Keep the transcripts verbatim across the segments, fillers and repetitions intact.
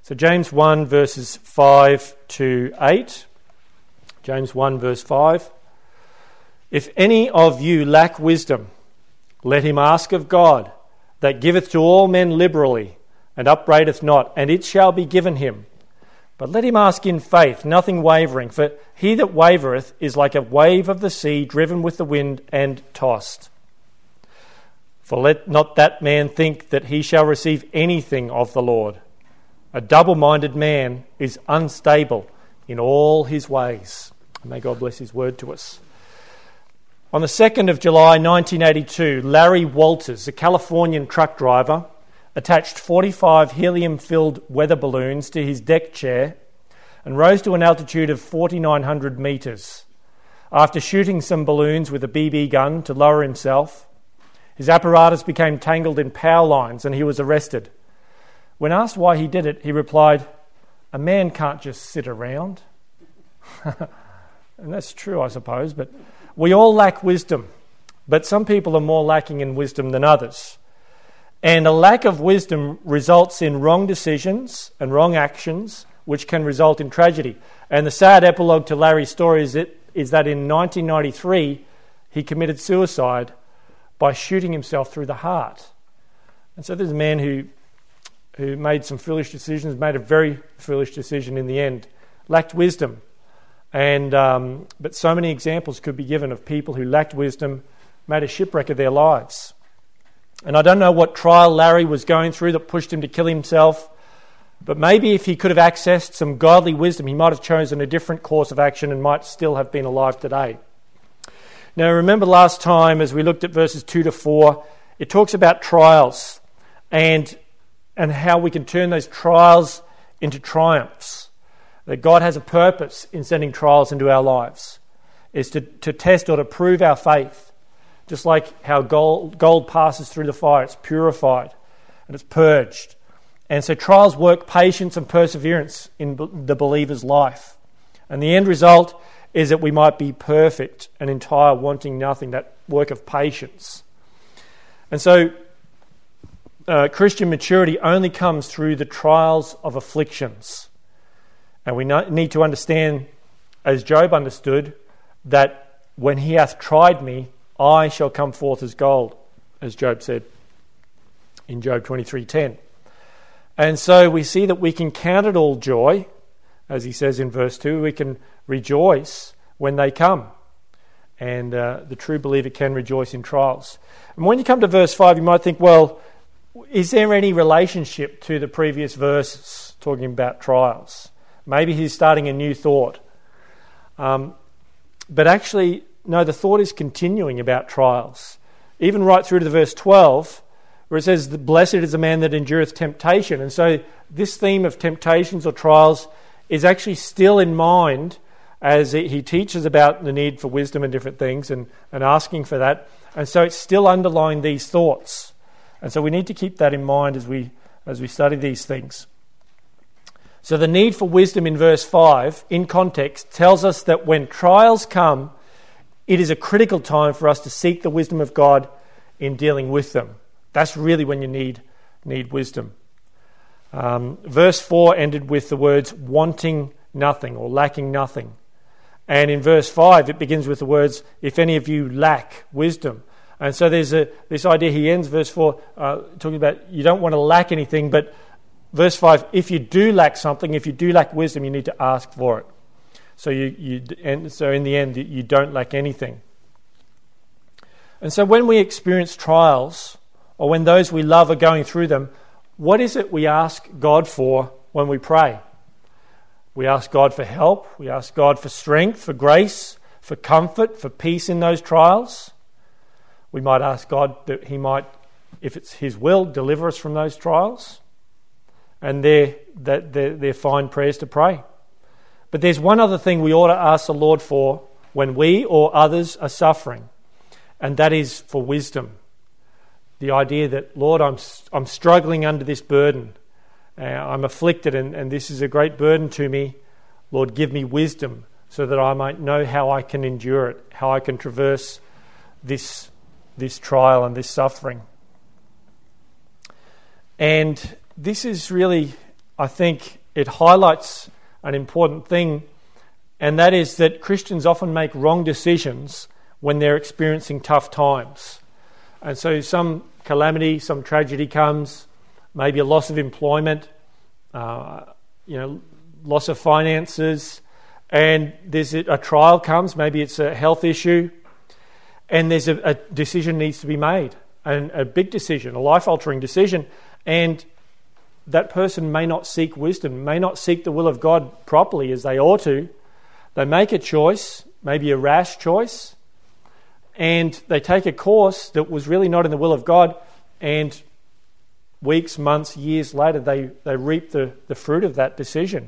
So James one verses five to eight. James one verse five. If any of you lack wisdom, let him ask of God, that giveth to all men liberally, and upbraideth not, and it shall be given him. But let him ask in faith, nothing wavering, for he that wavereth is like a wave of the sea, driven with the wind and tossed. For let not that man think that he shall receive anything of the Lord. A double-minded man is unstable in all his ways. May God bless his word to us. On the second of July nineteen eighty-two, Larry Walters, a Californian truck driver, attached forty-five helium-filled weather balloons to his deck chair and rose to an altitude of forty-nine hundred metres. After shooting some balloons with a B B gun to lower himself, his apparatus became tangled in power lines and he was arrested. When asked why he did it, he replied, "A man can't just sit around." And that's true, I suppose, but we all lack wisdom, but some people are more lacking in wisdom than others. And a lack of wisdom results in wrong decisions and wrong actions, which can result in tragedy. And the sad epilogue to Larry's story is, it, is that in nineteen ninety-three, he committed suicide by shooting himself through the heart. And so there's a man who, who made some foolish decisions, made a very foolish decision in the end, lacked wisdom. And um, but so many examples could be given of people who lacked wisdom, made a shipwreck of their lives. And I don't know what trial Larry was going through that pushed him to kill himself, but maybe if he could have accessed some godly wisdom, he might have chosen a different course of action and might still have been alive today. Now remember last time as we looked at verses two to four, it talks about trials and, and how we can turn those trials into triumphs. That God has a purpose in sending trials into our lives, is to, to test or to prove our faith. Just like how gold, gold passes through the fire, it's purified and it's purged. And so trials work patience and perseverance in the believer's life. And the end result is that we might be perfect and entire, wanting nothing, that work of patience. And so uh, Christian maturity only comes through the trials of afflictions. And we need to understand, as Job understood, that when he hath tried me, I shall come forth as gold, as Job said in Job twenty-three ten. And so we see that we can count it all joy, as he says in verse two, we can rejoice when they come. And uh, the true believer can rejoice in trials. And when you come to verse five, you might think, well, is there any relationship to the previous verses talking about trials? Maybe he's starting a new thought. Um, but actually, no, the thought is continuing about trials. Even right through to the verse twelve, where it says, "Blessed is the man that endureth temptation." And so this theme of temptations or trials is actually still in mind as he teaches about the need for wisdom and different things and, and asking for that. And so it's still underlying these thoughts. And so we need to keep that in mind as we as we study these things. So the need for wisdom in verse five, in context, tells us that when trials come, it is a critical time for us to seek the wisdom of God in dealing with them. That's really when you need, need wisdom. Um, verse four ended with the words wanting nothing or lacking nothing. And in verse five, it begins with the words, if any of you lack wisdom. And so there's a, this idea, he ends verse four uh, talking about you don't want to lack anything, but verse five, if you do lack something, if you do lack wisdom, you need to ask for it. So you, you and so in the end, you don't lack anything. And so when we experience trials, or when those we love are going through them, what is it we ask God for when we pray? We ask God for help, we ask God for strength, for grace, for comfort, for peace in those trials. We might ask God that he might, if it's his will, deliver us from those trials. And they're, that they're, they're fine prayers to pray. But there's one other thing we ought to ask the Lord for when we or others are suffering, and that is for wisdom. The idea that, Lord, I'm I'm struggling under this burden. Uh, I'm afflicted and, and this is a great burden to me. Lord, give me wisdom so that I might know how I can endure it, how I can traverse this, this trial and this suffering. And this is really I think it highlights an important thing, and that is that Christians often make wrong decisions when they're experiencing tough times. And so some calamity, some tragedy comes, maybe a loss of employment, uh, you know, loss of finances, and there's a, a trial comes, maybe it's a health issue, and there's a, a decision needs to be made, and a big decision, a life-altering decision, and that person may not seek wisdom, may not seek the will of God properly as they ought to. They make a choice, maybe a rash choice, and they take a course that was really not in the will of God, and weeks, months, years later, they, they reap the, the fruit of that decision.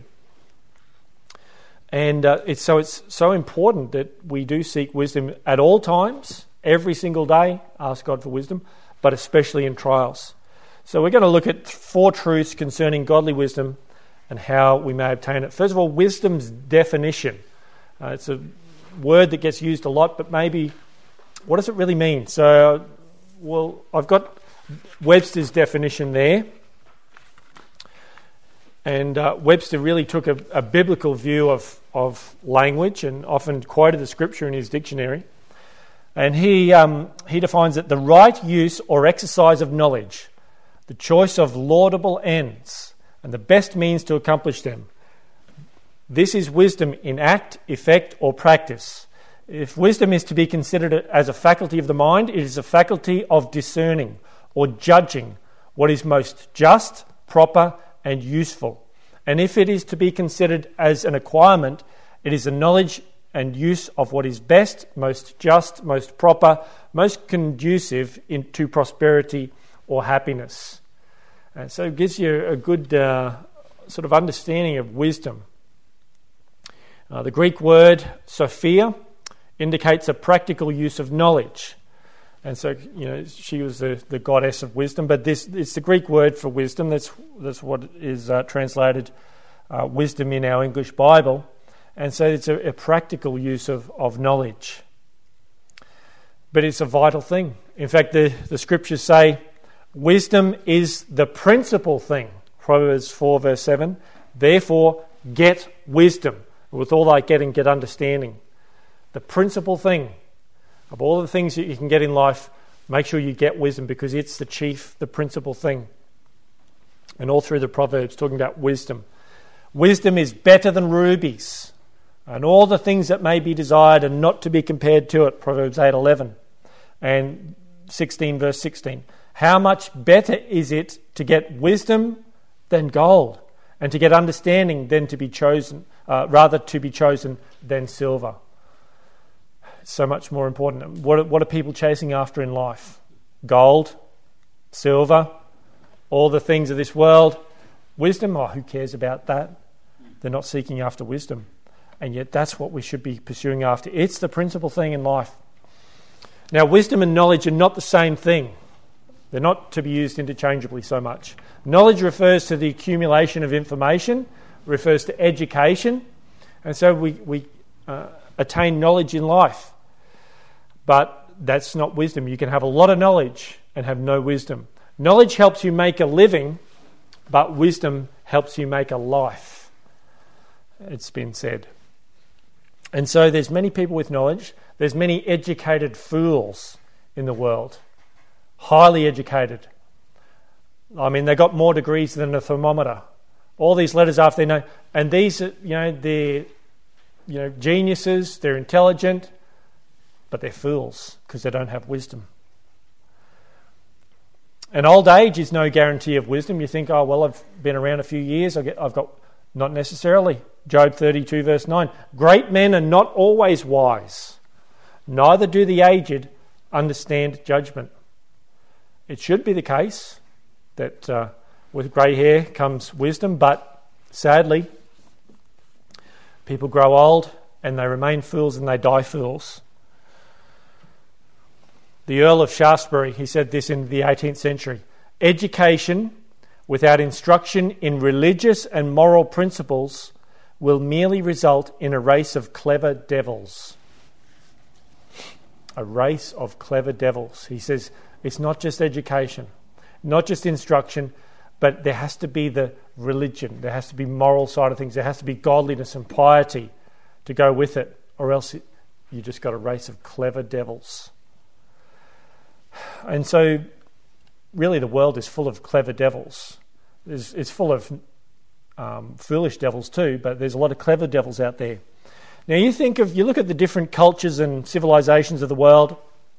And uh, it's so it's so important that we do seek wisdom at all times, every single day, ask God for wisdom, but especially in trials. So we're going to look at four truths concerning godly wisdom and how we may obtain it. First of all, wisdom's definition. Uh, it's a word that gets used a lot, but maybe what does it really mean? So, well, I've got Webster's definition there. And uh, Webster really took a, a biblical view of, of language and often quoted the scripture in his dictionary. And he um, he defines it the right use or exercise of knowledge, the choice of laudable ends, and the best means to accomplish them. This is wisdom in act, effect, or practice. If wisdom is to be considered as a faculty of the mind, it is a faculty of discerning or judging what is most just, proper, and useful. And if it is to be considered as an acquirement, it is a knowledge and use of what is best, most just, most proper, most conducive in, to prosperity or happiness. And so it gives you a good uh, sort of understanding of wisdom. Uh, the Greek word Sophia indicates a practical use of knowledge. And so, you know, she was the, the goddess of wisdom, but this it's the Greek word for wisdom. That's that's what is uh, translated uh, wisdom in our English Bible. And so it's a, a practical use of, of knowledge. But it's a vital thing. In fact, the, the scriptures say, wisdom is the principal thing. Proverbs four verse seven. Therefore, get wisdom. With all thy getting, get understanding. The principal thing. Of all the things that you can get in life, make sure you get wisdom because it's the chief, the principal thing. And all through the Proverbs, talking about wisdom. Wisdom is better than rubies, and all the things that may be desired and not to be compared to it. Proverbs eight eleven and sixteen verse sixteen. How much better is it to get wisdom than gold, and to get understanding than to be chosen, uh, rather to be chosen than silver. So much more important. What, what are people chasing after in life? Gold, silver, all the things of this world. Wisdom, oh, who cares about that? They're not seeking after wisdom. And yet that's what we should be pursuing after. It's the principal thing in life. Now, wisdom and knowledge are not the same thing. They're not to be used interchangeably so much. Knowledge refers to the accumulation of information, refers to education, and so we, we uh, attain knowledge in life. But that's not wisdom. You can have a lot of knowledge and have no wisdom. Knowledge helps you make a living, but wisdom helps you make a life. It's been said. And so there's many people with knowledge. There's many educated fools in the world. Highly educated. I mean, they got more degrees than a thermometer. All these letters after their name. And these, you know, they're you know, geniuses, they're intelligent, but they're fools because they don't have wisdom. And old age is no guarantee of wisdom. You think, oh, well, I've been around a few years, I've got... Not necessarily. Job thirty-two verse nine. Great men are not always wise, neither do the aged understand judgment. It should be the case that uh, with grey hair comes wisdom, but sadly, people grow old and they remain fools and they die fools. The Earl of Shaftesbury, he said this in the eighteenth century, education without instruction in religious and moral principles will merely result in a race of clever devils. A race of clever devils. He says it's not just education, not just instruction, but there has to be the religion, there has to be moral side of things, there has to be godliness and piety to go with it, or else it, you just got a race of clever devils. And so really the world is full of clever devils. It's, it's full of um, foolish devils too, but there's a lot of clever devils out there. Now you think of, you look at the different cultures and civilizations of the world,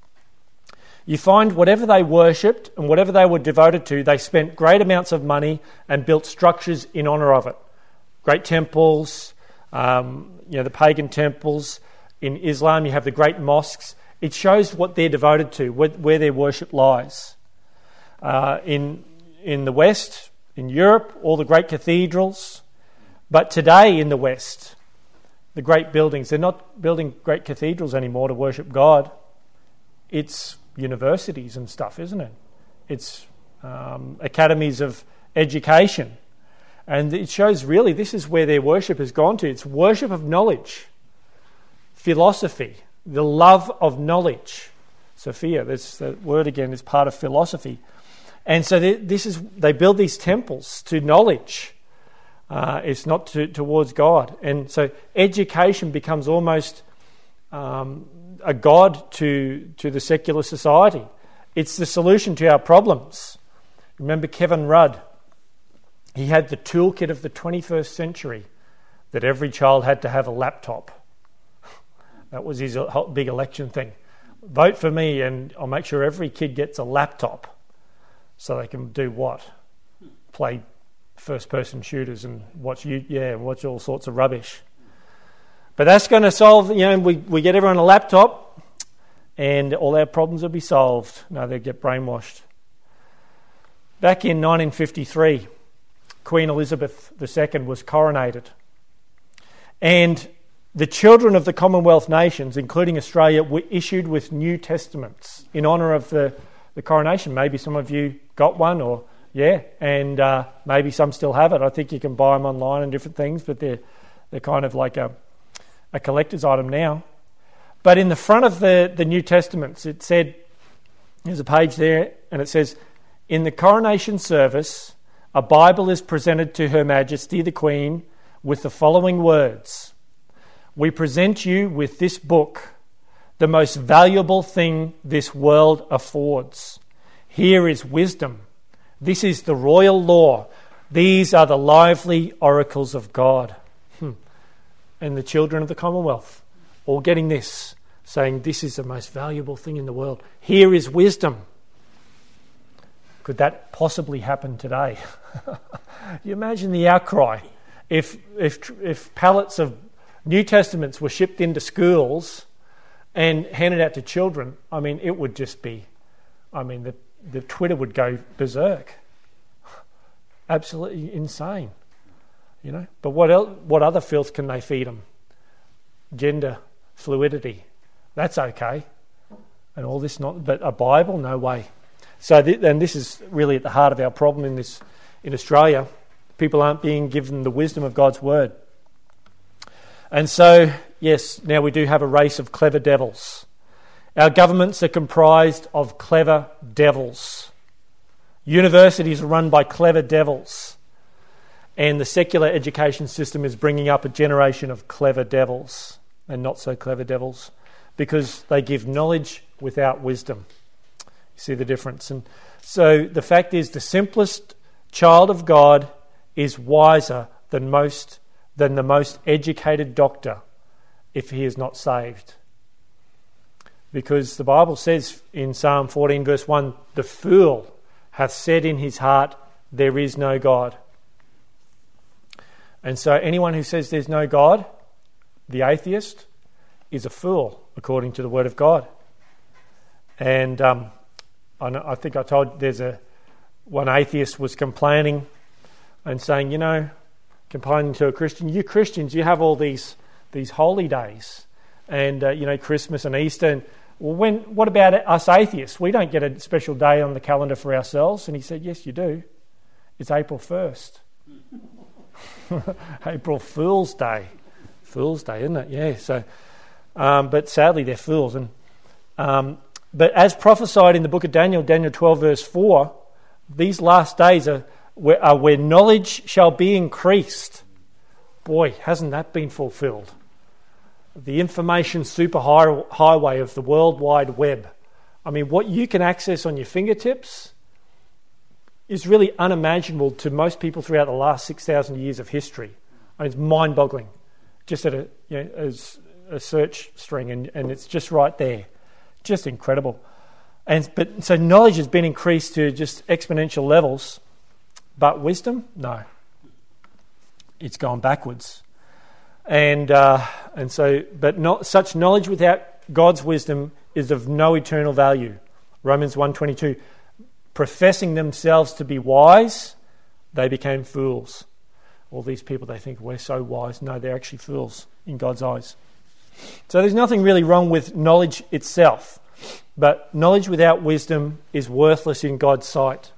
you find whatever they worshipped and whatever they were devoted to, they spent great amounts of money and built structures in honour of it. Great temples, um, you know, the pagan temples. In Islam, you have the great mosques. It shows what they're devoted to, where, where their worship lies. Uh, in in the West, in Europe, all the great cathedrals. But today in the West, the great buildings, they're not building great cathedrals anymore to worship God. It's universities and stuff, isn't it? It's um, academies of education. And it shows really this is where their worship has gone to. It's worship of knowledge, philosophy, the love of knowledge. Sophia, that's the word again, is part of philosophy. And so they, this is they build these temples to knowledge. Uh, it's not to, towards God. And so education becomes almost um, a god to, to the secular society. It's the solution to our problems. Remember Kevin Rudd? He had the toolkit of the twenty-first century, that every child had to have a laptop. That was his big election thing. Vote for me and I'll make sure every kid gets a laptop so they can do what? Play first-person shooters and watch you, yeah, watch all sorts of rubbish. But that's going to solve, you know, we, we get everyone a laptop and all our problems will be solved. No, they get brainwashed. Back in nineteen fifty-three, Queen Elizabeth the Second was coronated. And the children of the Commonwealth nations, including Australia, were issued with New Testaments in honour of the, the coronation. Maybe some of you got one, or yeah, and uh, maybe some still have it. I think you can buy them online and different things, but they're they're kind of like a, a collector's item now. But in the front of the, the New Testaments, it said, there's a page there, and it says, in the coronation service, a Bible is presented to Her Majesty the Queen with the following words: we present you with this book, the most valuable thing this world affords. Here is wisdom. This is the royal law. These are the lively oracles of God. Hmm. And the children of the Commonwealth, all getting this, saying this is the most valuable thing in the world. Here is wisdom. Could that possibly happen today? You imagine the outcry if if if pallets of New Testaments were shipped into schools and handed out to children. I mean, it would just be, I mean, the, the Twitter would go berserk. Absolutely insane, you know. But what else, what other filth can they feed them? Gender fluidity, that's okay. And all this not, but a Bible, no way. So, th- and this is really at the heart of our problem in this in Australia. People aren't being given the wisdom of God's word. And so, yes, now we do have a race of clever devils. Our governments are comprised of clever devils. Universities are run by clever devils. And the secular education system is bringing up a generation of clever devils and not so clever devils, because they give knowledge without wisdom. You see the difference? And so the fact is, the simplest child of God is wiser than most than the most educated doctor if he is not saved. Because the Bible says in Psalm fourteen verse one, the fool hath said in his heart, there is no God. And so anyone who says there's no God, the atheist, is a fool according to the word of God. And um, I, know, I think I told there's a one atheist was complaining and saying, you know, complaining to a Christian, you Christians, you have all these these holy days, and uh, you know, Christmas and Easter. And, well, when what about us atheists? We don't get a special day on the calendar for ourselves. And he said, yes, you do. It's April first. April Fool's Day. Fool's Day, isn't it? Yeah. So, um, but sadly, they're fools. And um, but as prophesied in the book of Daniel, Daniel twelve verse four, these last days are where, uh, where knowledge shall be increased. Boy, hasn't that been fulfilled? The information superhighway of the World Wide Web. I mean, what you can access on your fingertips is really unimaginable to most people throughout the last six thousand years of history. I mean, it's mind-boggling, just at a, you know, as a search string, and, and it's just right there. Just incredible. And but so knowledge has been increased to just exponential levels, but wisdom, no. It's gone backwards. And uh, and so, but not such knowledge without God's wisdom is of no eternal value. Romans one twenty-two, professing themselves to be wise, they became fools. All these people, they think we're so wise. No, they're actually fools in God's eyes. So there's nothing really wrong with knowledge itself, but knowledge without wisdom is worthless in God's sight.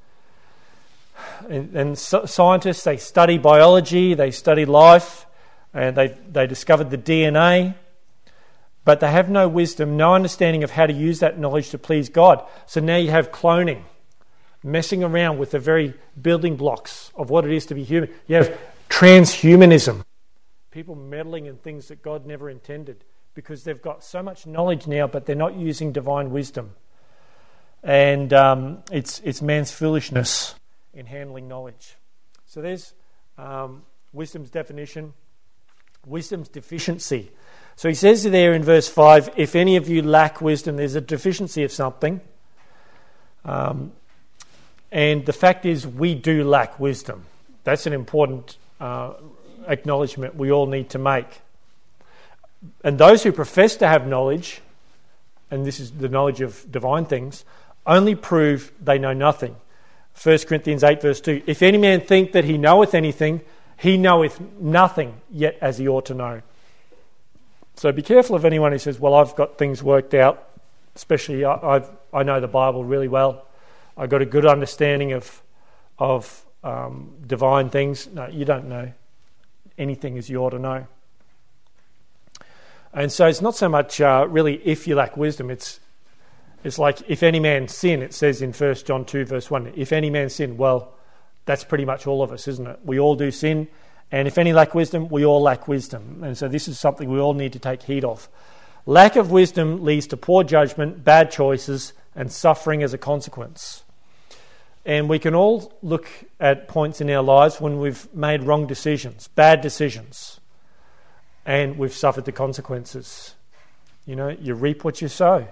And, and so, scientists, they study biology, they study life, and they, they discovered the D N A, but they have no wisdom, no understanding of how to use that knowledge to please God. So now you have cloning, messing around with the very building blocks of what it is to be human. You have transhumanism, people meddling in things that God never intended because they've got so much knowledge now, but they're not using divine wisdom. And um, it's it's man's foolishness in handling knowledge. So there's um, wisdom's definition, wisdom's deficiency. So he says there in verse five, if any of you lack wisdom, there's a deficiency of something. Um, and the fact is, we do lack wisdom. That's an important uh, acknowledgement we all need to make. And those who profess to have knowledge, and this is the knowledge of divine things, only prove they know nothing. First Corinthians eight verse two, if any man think that he knoweth anything, he knoweth nothing yet as he ought to know. So be careful of anyone who says, well, I've got things worked out, especially I, I've, I know the Bible really well. I've got a good understanding of, of um, divine things. No, you don't know anything as you ought to know. And so it's not so much uh, really if you lack wisdom, it's It's like, if any man sin, it says in First John two verse one, if any man sin, well, that's pretty much all of us, isn't it? We all do sin, and if any lack wisdom, we all lack wisdom. And so this is something we all need to take heed of. Lack of wisdom leads to poor judgment, bad choices, and suffering as a consequence. And we can all look at points in our lives when we've made wrong decisions, bad decisions, and we've suffered the consequences. You know, you reap what you sow.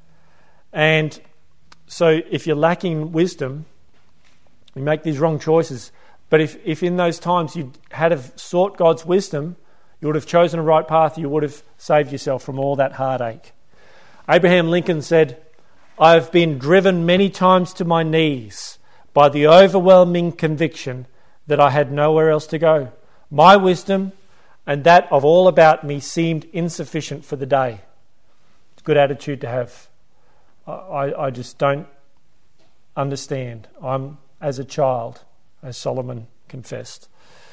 And so if you're lacking wisdom, you make these wrong choices. But if, if in those times you had have sought God's wisdom, you would have chosen a right path, you would have saved yourself from all that heartache. Abraham Lincoln said, I have been driven many times to my knees by the overwhelming conviction that I had nowhere else to go. My wisdom and that of all about me seemed insufficient for the day. It's a good attitude to have. I, I just don't understand. I'm as a child, as Solomon confessed.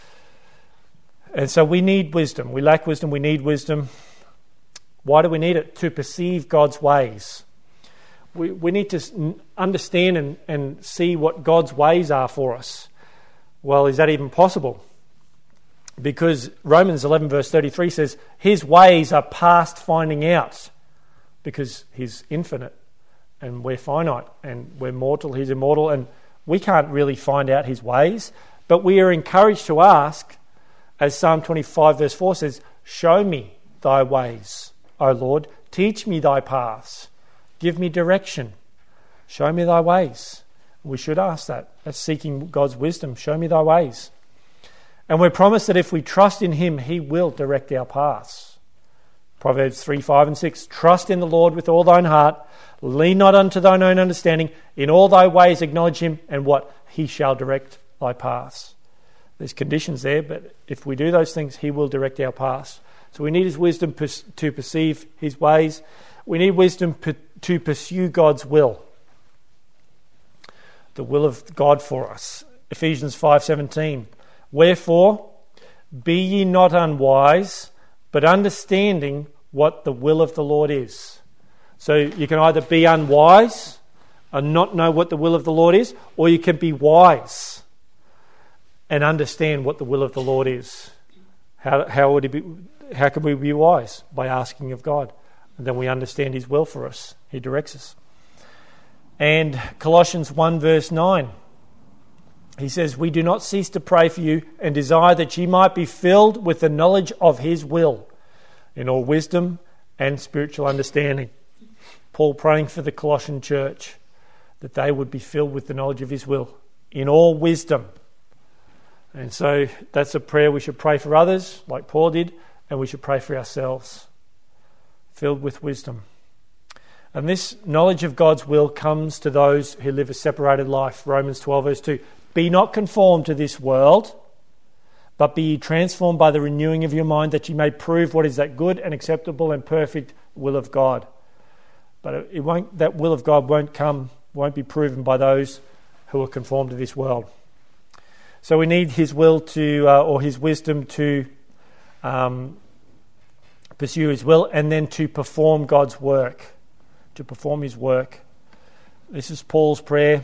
And so we need wisdom. We lack wisdom. We need wisdom. Why do we need it? To perceive God's ways. We we need to understand and, and see what God's ways are for us. Well, is that even possible? Because Romans eleven verse thirty-three says, his ways are past finding out, because he's infinite. And we're finite, and we're mortal, he's immortal, and we can't really find out his ways. But we are encouraged to ask, as Psalm twenty-five verse four says, show me thy ways, O Lord, teach me thy paths, give me direction, show me thy ways. We should ask that. That's seeking God's wisdom, show me thy ways. And we're promised that if we trust in him, he will direct our paths. Proverbs three, five and six, trust in the Lord with all thine heart, lean not unto thine own understanding. In all thy ways acknowledge him, and what? He shall direct thy paths. There's conditions there, but if we do those things, he will direct our paths. So we need his wisdom to perceive his ways. We need wisdom to pursue God's will. The will of God for us. Ephesians five seventeen. Wherefore, be ye not unwise, but understanding what the will of the Lord is. So you can either be unwise and not know what the will of the Lord is, or you can be wise and understand what the will of the Lord is. How how would it be? How can we be wise? By asking of God. And then we understand His will for us. He directs us. And Colossians one verse nine. He says, "We do not cease to pray for you and desire that ye might be filled with the knowledge of His will in all wisdom and spiritual understanding." Paul praying for the Colossian church that they would be filled with the knowledge of His will in all wisdom. And so that's a prayer we should pray for others, like Paul did, and we should pray for ourselves, filled with wisdom. And this knowledge of God's will comes to those who live a separated life. Romans twelve verse two. "Be not conformed to this world, but be ye transformed by the renewing of your mind, that ye may prove what is that good and acceptable and perfect will of God." But it won't. That will of God won't come, won't be proven by those who are conformed to this world. So we need His will to, uh, or His wisdom to um, pursue His will, and then to perform God's work, to perform His work. This is Paul's prayer.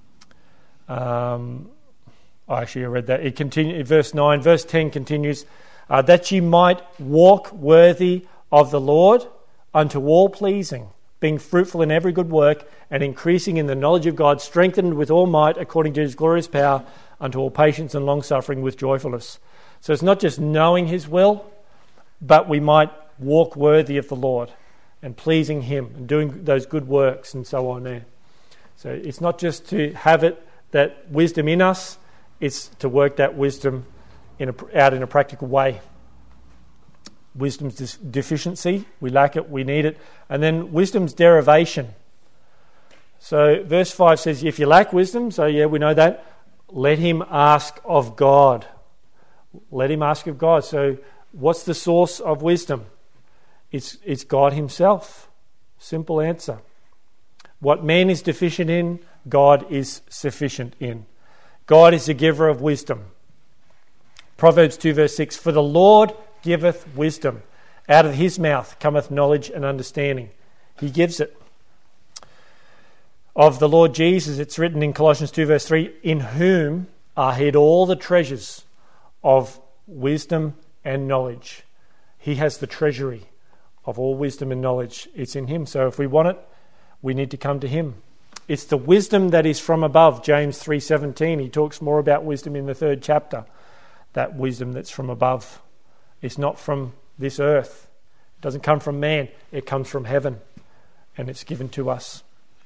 Um, oh, actually, I read that. It continues. Verse nine, verse ten continues, uh, "That ye might walk worthy of the Lord, unto all pleasing, being fruitful in every good work, and increasing in the knowledge of God, strengthened with all might according to His glorious power, unto all patience and long-suffering with joyfulness." So it's not just knowing His will, but we might walk worthy of the Lord and pleasing Him and doing those good works and so on there. So it's not just to have it, that wisdom in us, it's to work that wisdom in a, out in a practical way. Wisdom's dis- deficiency, we lack it, we need it. And then wisdom's derivation. So verse five says, if you lack wisdom, so yeah, we know that, let him ask of God. Let him ask of God. So what's the source of wisdom? It's, it's God Himself. Simple answer. What man is deficient in, God is sufficient in. God is the giver of wisdom. Proverbs two verse six, "For the Lord giveth wisdom. Out of His mouth cometh knowledge and understanding." He gives it. Of the Lord Jesus, it's written in Colossians two verse three, "In whom are hid all the treasures of wisdom and knowledge." He has the treasury of all wisdom and knowledge. It's in Him. So if we want it, we need to come to Him. It's the wisdom that is from above. James three seventeen, he talks more about wisdom in the third chapter. That wisdom that's from above. It's not from this earth. It doesn't come from man. It comes from heaven. And it's given to us.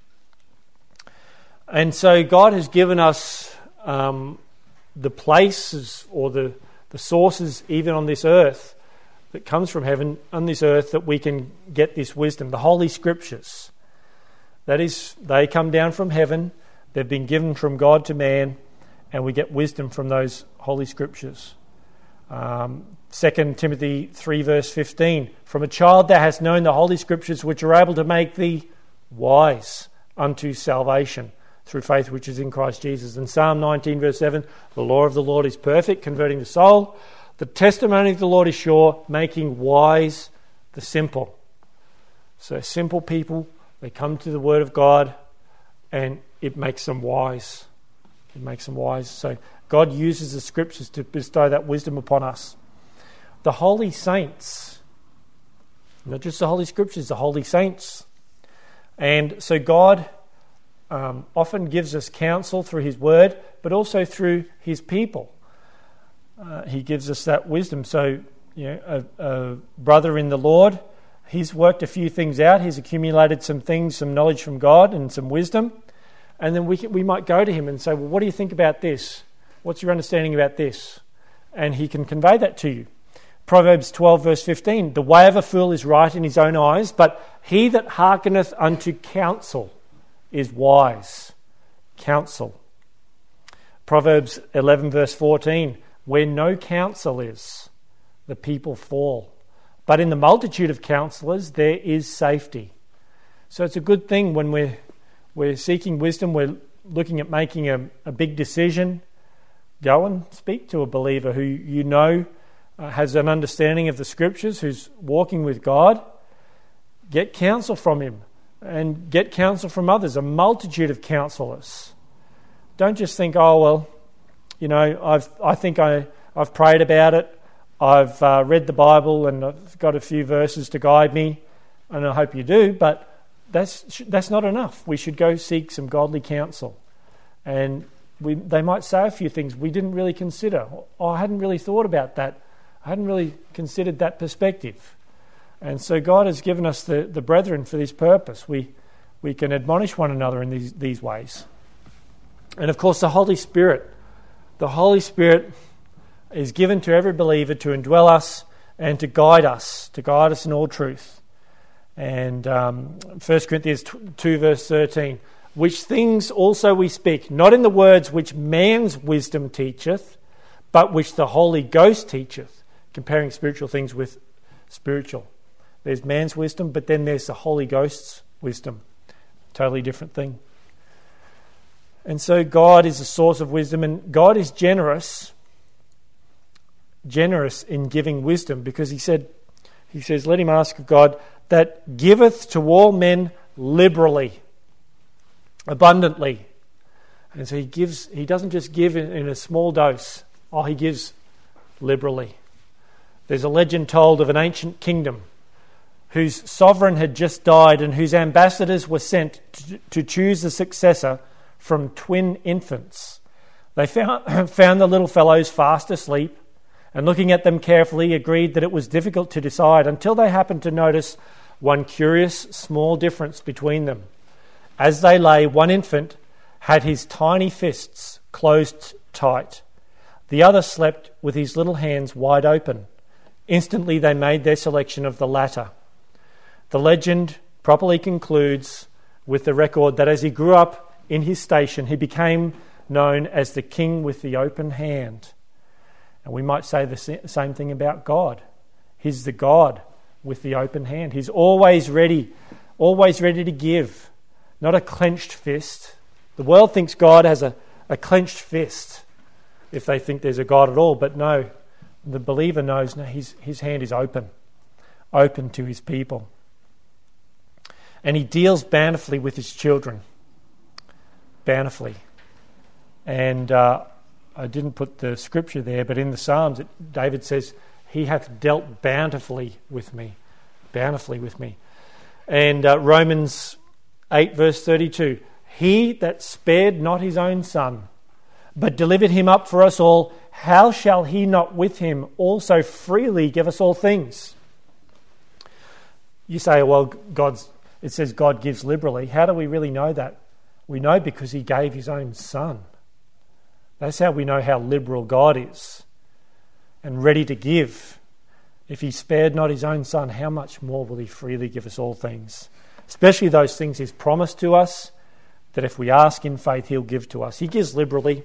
And so God has given us um, the places or the, the sources even on this earth that comes from heaven, on this earth, that we can get this wisdom. The Holy Scriptures. That is, they come down from heaven. They've been given from God to man. And we get wisdom from those Holy Scriptures. Um, Second Timothy three verse fifteen, "From a child thou hast known the Holy Scriptures, which are able to make thee wise unto salvation through faith which is in Christ Jesus." And Psalm nineteen verse seven, "The law of the Lord is perfect, converting the soul. The testimony of the Lord is sure, making wise the simple." So simple people, they come to the Word of God and it makes them wise. It makes them wise. So God uses the Scriptures to bestow that wisdom upon us. The holy saints, not just the Holy Scriptures, the holy saints. And so God um, often gives us counsel through His Word, but also through His people. Uh, he gives us that wisdom. So, you know, a, a brother in the Lord, he's worked a few things out. He's accumulated some things, some knowledge from God and some wisdom. And then we can, we might go to him and say, well, what do you think about this? What's your understanding about this? And he can convey that to you. Proverbs twelve verse fifteen, "The way of a fool is right in his own eyes, but he that hearkeneth unto counsel is wise." Counsel. Proverbs eleven verse fourteen, "Where no counsel is, the people fall. But in the multitude of counselors there is safety." So it's a good thing when we're, we're seeking wisdom, we're looking at making a, a big decision. Go and speak to a believer who you know uh, has an understanding of the Scriptures, who's walking with God. Get counsel from him and get counsel from others, a multitude of counsellors. Don't just think, oh, well, you know, I've I think I I've prayed about it. I've uh, read the Bible and I've got a few verses to guide me, and I hope you do. But that's that's not enough. We should go seek some godly counsel, and we they might say a few things we didn't really consider. Oh, I hadn't really thought about that. I hadn't really considered that perspective. And so God has given us the, the brethren for this purpose. We we can admonish one another in these, these ways. And of course the Holy Spirit. The Holy Spirit is given to every believer to indwell us and to guide us, to guide us in all truth. And um, First Corinthians two verse thirteen, which things also we speak, not in the words which man's wisdom teacheth, but which the Holy Ghost teacheth, comparing spiritual things with spiritual. There's man's wisdom, but then there's the Holy Ghost's wisdom. Totally different thing. And so God is the source of wisdom, and God is generous, generous in giving wisdom, because he said, he says, let him ask of God that giveth to all men liberally, abundantly. And so he gives, he doesn't just give in, in a small dose. Oh, he gives liberally. There's a legend told of an ancient kingdom whose sovereign had just died and whose ambassadors were sent to, to choose the successor from twin infants. They found, found the little fellows fast asleep, and looking at them carefully agreed that it was difficult to decide until they happened to notice one curious small difference between them. As they lay, one infant had his tiny fists closed tight. The other slept with his little hands wide open. Instantly they made their selection of the latter. The legend properly concludes with the record that as he grew up in his station, he became known as the king with the open hand. And we might say the same thing about God. He's the God with the open hand. He's always ready, always ready to give, not a clenched fist. The world thinks God has a, a clenched fist, if they think there's a God at all. But no, the believer knows no, his, his hand is open, open to his people. And he deals bountifully with his children. Bountifully. And uh, I didn't put the scripture there, but in the Psalms, it, David says, he hath dealt bountifully with me. Bountifully with me. And uh, Romans eight verse thirty-two, he that spared not his own son, but delivered him up for us all, how shall he not with him also freely give us all things? You say, well, God's it says God gives liberally. How do we really know that? We know because he gave his own son. That's how we know how liberal God is and ready to give. If he spared not his own son, how much more will he freely give us all things? Especially those things he's promised to us, that if we ask in faith, he'll give to us. He gives liberally.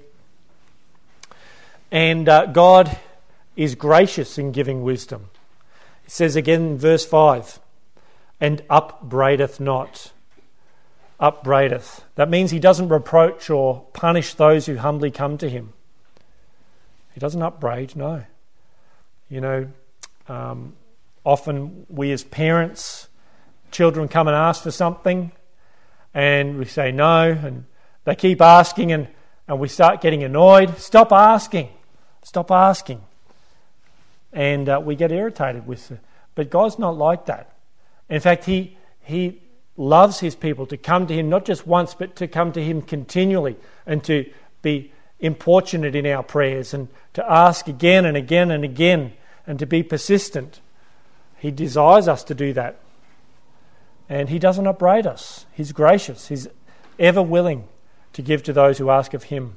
And uh, God is gracious in giving wisdom. It says again in verse five, and upbraideth not. Upbraideth. That means he doesn't reproach or punish those who humbly come to him. He doesn't upbraid, no. You know, um, often we as parents, children come and ask for something and we say no, and they keep asking, and, and we start getting annoyed. Stop asking. Stop asking. And uh, we get irritated with it. But God's not like that. In fact, he he loves his people to come to him not just once, but to come to him continually and to be importunate in our prayers and to ask again and again and again and to be persistent. He desires us to do that. And he doesn't upbraid us. He's gracious. He's ever willing to give to those who ask of him.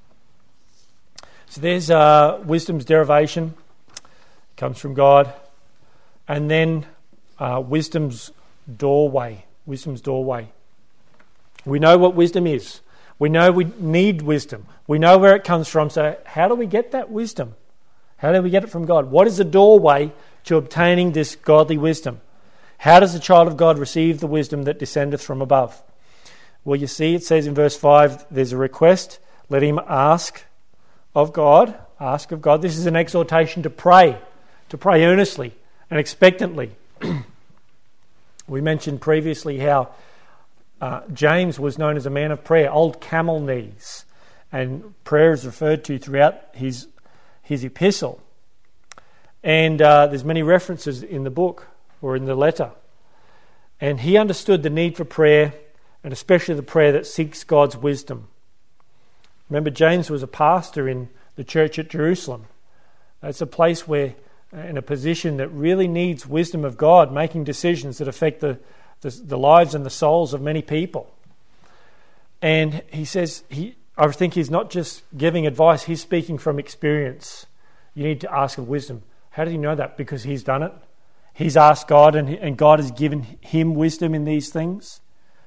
So there's uh, wisdom's derivation. It comes from God. And then uh, wisdom's doorway. Wisdom's doorway. We know what wisdom is. We know we need wisdom. We know where it comes from. So how do we get that wisdom? How do we get it from God? What is the doorway to obtaining this godly wisdom? How does the child of God receive the wisdom that descendeth from above? Well, you see, it says in verse five, there's a request. Let him ask of God. Ask of God. This is an exhortation to pray, to pray earnestly and expectantly. We mentioned previously how uh, James was known as a man of prayer, old camel knees. and prayer is referred to throughout his his epistle. And uh, there's many references in the book or in the letter. And he understood the need for prayer, and especially the prayer that seeks God's wisdom. Remember, James was a pastor in the church at Jerusalem. It's a place where, in a position that really needs wisdom of God, making decisions that affect the, the, the lives and the souls of many people. And he says, he, I think he's not just giving advice, he's speaking from experience. You need to ask of wisdom. How does he know that? Because he's done it. He's asked God, and, and God has given him wisdom in these things.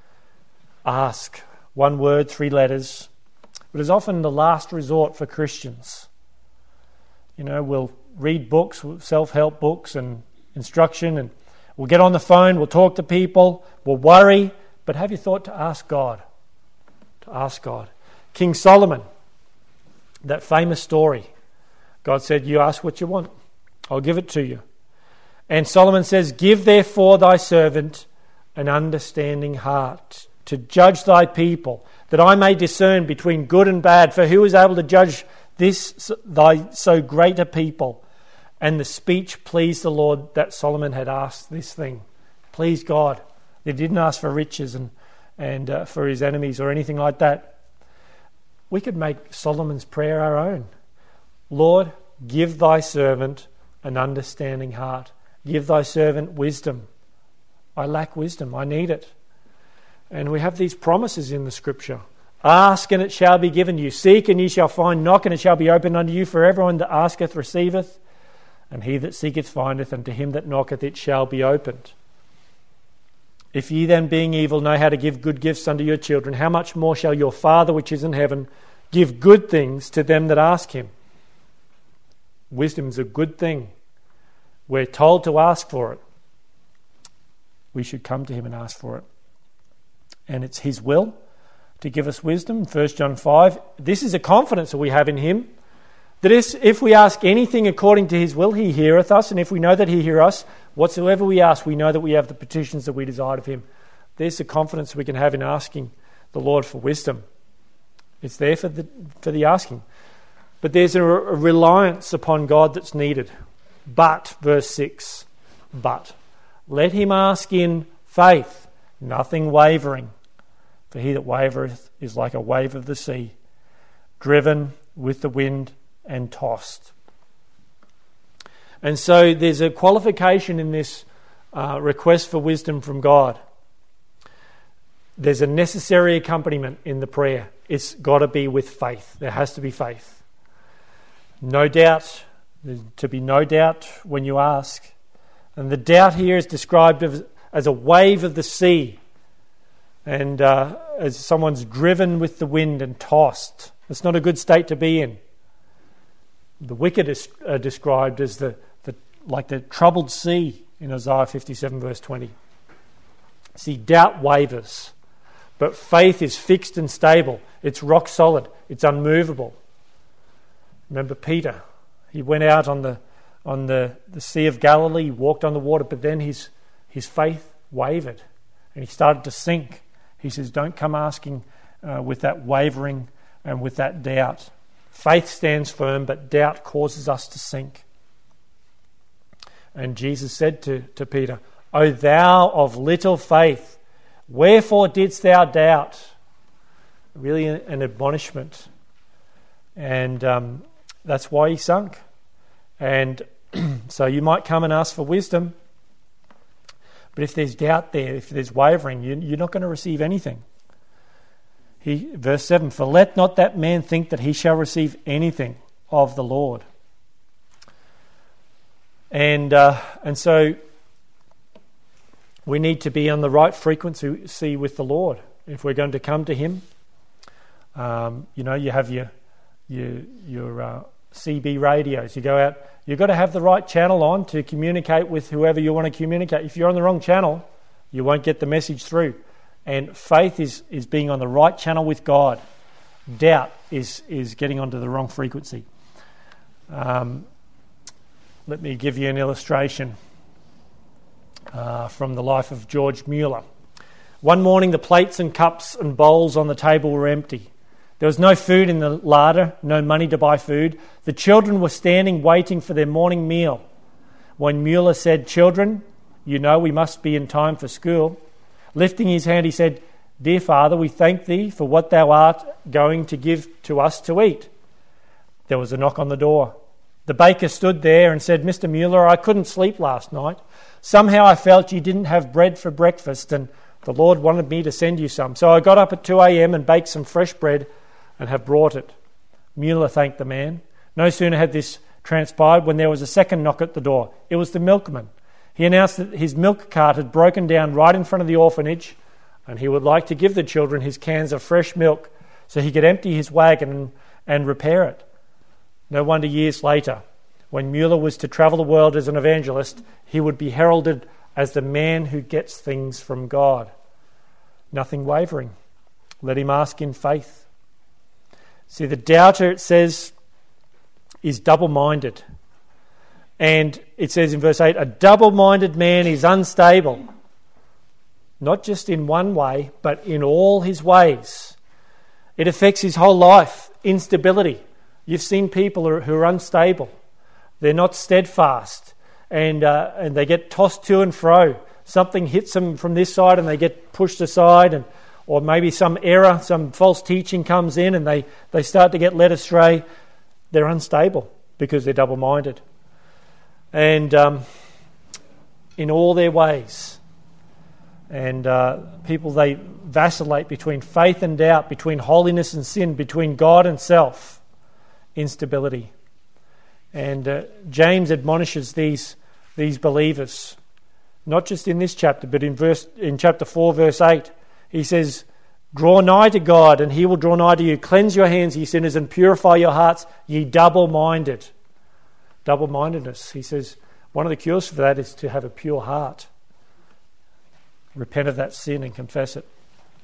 Ask. One word, three letters. But it's often the last resort for Christians. You know, we'll read books, self-help books and instruction, and we'll get on the phone, we'll talk to people, we'll worry, but have you thought to ask God? To ask God. King Solomon, that famous story. God said, you ask what you want, I'll give it to you. And Solomon says, give therefore thy servant an understanding heart to judge thy people, that I may discern between good and bad. For who is able to judge this thy so great a people? And the speech pleased the Lord that Solomon had asked this thing. Pleased God. They didn't ask for riches and, and uh, for his enemies or anything like that. We could make Solomon's prayer our own. Lord, give thy servant an understanding heart. Give thy servant wisdom. I lack wisdom. I need it. And we have these promises in the Scripture. Ask and it shall be given you. Seek and ye shall find. Knock and it shall be opened unto you. For everyone that asketh receiveth. And he that seeketh findeth. And to him that knocketh it shall be opened. If ye then being evil know how to give good gifts unto your children, how much more shall your Father which is in heaven give good things to them that ask him? Wisdom is a good thing. We're told to ask for it. We should come to him and ask for it. And it's his will to give us wisdom. First John five. This is a confidence that we have in him, that if we ask anything according to his will, he heareth us. And if we know that he heareth us, whatsoever we ask, we know that we have the petitions that we desire of him. There's the confidence we can have in asking the Lord for wisdom. It's there for the, for the asking. But there's a, a reliance upon God that's needed. But, verse six, but, let him ask in faith, nothing wavering. For he that wavereth is like a wave of the sea, driven with the wind and tossed. And so there's a qualification in this uh, request for wisdom from God. There's a necessary accompaniment in the prayer. It's got to be with faith. There has to be faith. No doubt. There's to be no doubt when you ask. And the doubt here is described as, as a wave of the sea. And uh, as someone's driven with the wind and tossed. It's not a good state to be in. The wicked is uh, described as the, the like the troubled sea in Isaiah fifty-seven verse twenty. See, doubt wavers, but faith is fixed and stable. It's rock solid. It's unmovable. Remember Peter. He went out on the on the, the Sea of Galilee, he walked on the water, but then his his faith wavered and he started to sink. He says, don't come asking uh, with that wavering and with that doubt. Faith stands firm, but doubt causes us to sink. And Jesus said to, to Peter, O thou of little faith, wherefore didst thou doubt? Really an admonishment. And um, that's why he sunk. And so you might come and ask for wisdom, but if there's doubt there, if there's wavering, you, you're not going to receive anything. He, verse seven, for let not that man think that he shall receive anything of the Lord. And uh, and so we need to be on the right frequency with the Lord if we're going to come to him. Um, you know, you have your your your uh, C B radios. You go out. You've got to have the right channel on to communicate with whoever you want to communicate. If you're on the wrong channel, you won't get the message through. And faith is, is being on the right channel with God. Doubt is, is getting onto the wrong frequency. Um, let me give you an illustration uh, from the life of George Mueller. One morning, the plates and cups and bowls on the table were empty. There was no food in the larder, no money to buy food. The children were standing waiting for their morning meal. When Mueller said, "Children, you know we must be in time for school," lifting his hand, he said, "Dear Father, we thank thee for what thou art going to give to us to eat." There was a knock on the door. The baker stood there and said, "Mister Mueller, I couldn't sleep last night. Somehow I felt you didn't have bread for breakfast and the Lord wanted me to send you some. So I got up at two a.m. and baked some fresh bread and have brought it." Mueller thanked the man. No sooner had this transpired when there was a second knock at the door. It was the milkman. He announced that his milk cart had broken down right in front of the orphanage and he would like to give the children his cans of fresh milk so he could empty his wagon and, and repair it. No wonder years later, when Mueller was to travel the world as an evangelist, he would be heralded as the man who gets things from God. Nothing wavering. Let him ask in faith. See, the doubter, it says, is double-minded. And it says in verse eight, a double-minded man is unstable, not just in one way, but in all his ways. It affects his whole life. Instability. You've seen people who are unstable. They're not steadfast, and uh, and they get tossed to and fro. Something hits them from this side and they get pushed aside, and or maybe some error, some false teaching comes in and they, they start to get led astray. They're unstable because they're double-minded. And um, in all their ways. And uh, people, they vacillate between faith and doubt, between holiness and sin, between God and self. Instability. And uh, James admonishes these these believers, not just in this chapter, but in verse in chapter four, verse eight. He says, "Draw nigh to God, and he will draw nigh to you. Cleanse your hands, ye sinners, and purify your hearts, ye double-minded." Double-mindedness. He says, one of the cures for that is to have a pure heart. Repent of that sin and confess it.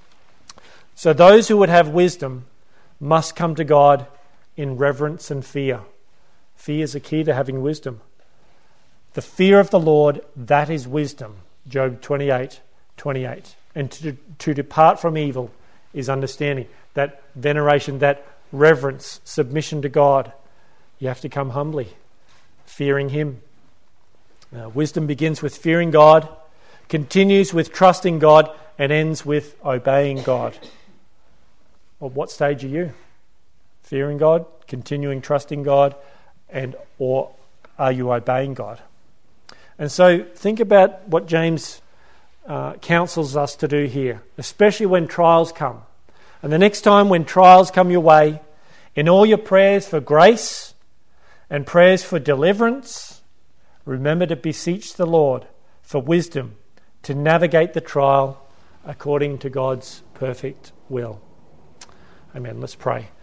So those who would have wisdom must come to God in reverence and fear. Fear is a key to having wisdom. The fear of the Lord, that is wisdom. Job twenty-eight, twenty-eight. And to, to depart from evil is understanding. That veneration, that reverence, submission to God. You have to come humbly, fearing Him. Uh, wisdom begins with fearing God, continues with trusting God, and ends with obeying God. Well, what stage are you? Fearing God, continuing trusting God, and or are you obeying God? And so think about what James uh, counsels us to do here, especially when trials come. And the next time when trials come your way, in all your prayers for grace and prayers for deliverance, remember to beseech the Lord for wisdom to navigate the trial according to God's perfect will. Amen. Let's pray.